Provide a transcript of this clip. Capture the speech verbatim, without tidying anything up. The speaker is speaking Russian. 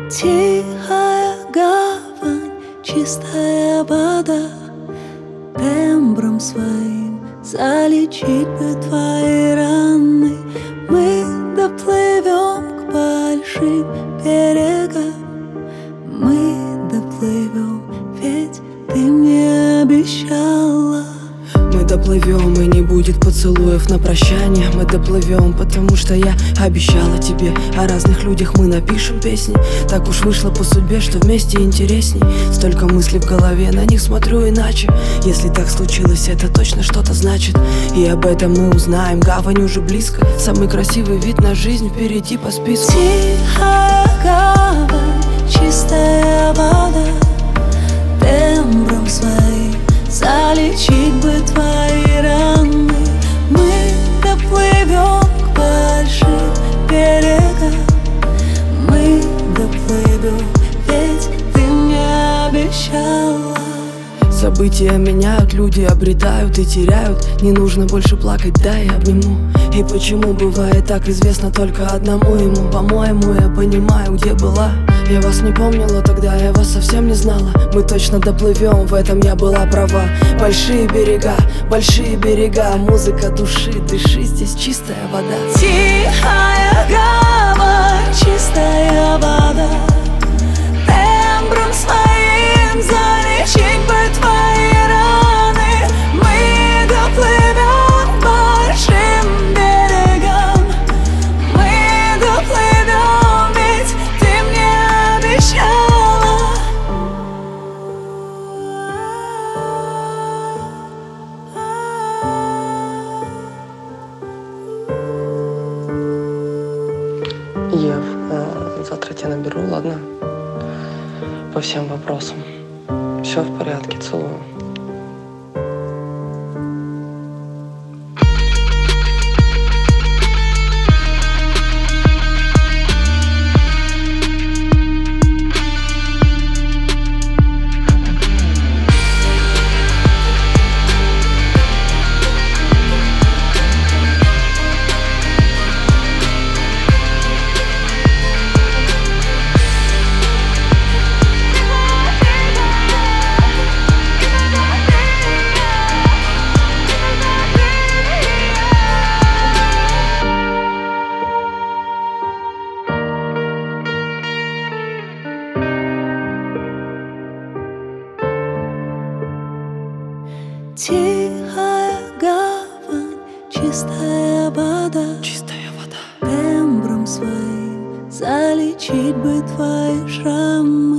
Тихая гавань, чистая вода, тембром своим залечить бы твои раны. Мы доплывем к большим берегам, мы доплывем, ведь ты мне обещала. Мы доплывем, и не будет поцелуев на прощание. Мы доплывем, потому что я обещала тебе. О разных людях мы напишем песни. Так уж вышло по судьбе, что вместе интересней. Столько мыслей в голове, на них смотрю иначе. Если так случилось, это точно что-то значит. И об этом мы узнаем, гавань уже близко. Самый красивый вид на жизнь впереди по списку. Тихая гавань, чистая вода, тембром своим залечить бы твои раны. Мы доплывем к большим берегам, мы доплывем, ведь ты мне обещала. События меняют, люди обретают и теряют. Не нужно больше плакать, дай обниму. И почему бывает так, известно только одному ему. По-моему, я понимаю, где была. Я вас не помнила тогда, я вас совсем не знала. Мы точно доплывем, в этом я была права. Большие берега, большие берега, музыка души, дыши, здесь чистая вода. Тихая гавань, чистая вода, тембром своим залечить бы твои раны. Мы доплывем к большим берегам, мы доплывем, ведь ты мне обещала. Ев, а, завтра тебя наберу, ладно? По всем вопросам. Все в порядке, целую. Тихая гавань, чистая вода, Чистая вода. тембром своим залечить бы твои шрамы.